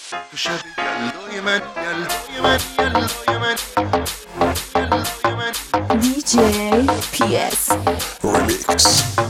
تو شب یلدای من، یلدای من، یلدای من، یلدای من. DJ PS Remix.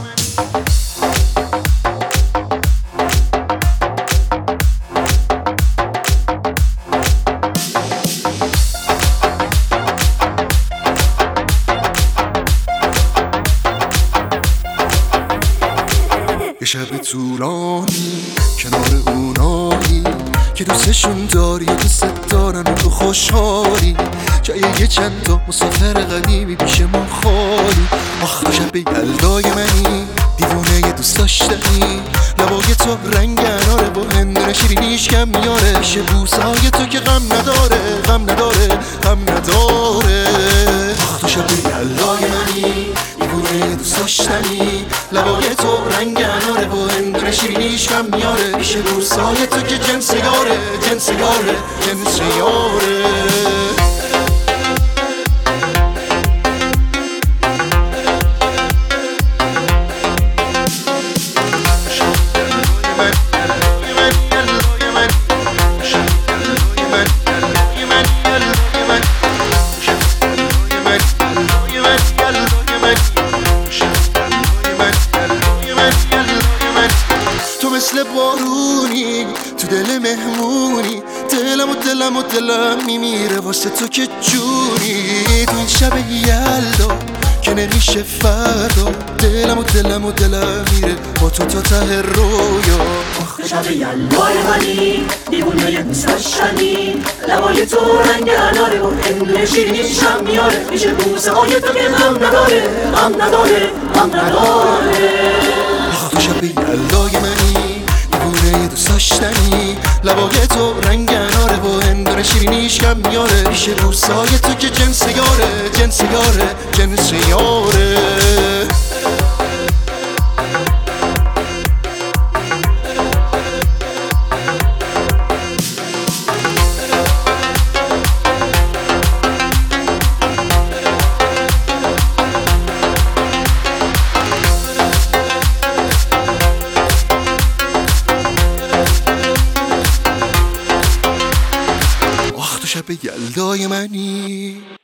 یه شب طولانی کنار اونایی که دوستشون داری و دوست دارن و تو خوشحالی، جای یه چند تا مسافر قدیمی پیش ما خالی. آخ تو شب یلدای منی، دیوونه یه دوست داشتنی، لبای تو رنگ اناره با هندونه شیرینیش کم میاره، شه بوسای تو که غم نداره، غم نداره، غم نداره. آخ تو شب یلدای منی، دیوونه یه دوست داشتنی، لبای تو رنگ اناره با هندونه شیرینیش کم میاره، شه بوسای تو که جنس یاره، جنس یاره، جنس یاره. مثل بارونی تو دل مهمونی، دلم میمیره واسه تو که جونی. تو این شب یلدا که نمیشه فردا، دلم میره با تو تا ته رویا. شب یلدای منی، دیوونه یه دوست داشتنی، لبای تو رنگ اناره و هندونه شیرینیش هم میاره، میشه بوسه های تو که غم نداره، غم نداره، غم نداره. تو شب یلدای منی، دیوونه یه دوست داشتنی، لبای تو رنگ اناره و هندونه شیرینیش کم میاره، میشه بوسای تو که جنس یاره، جنس یاره، جنس یاره. شب یلدای منی.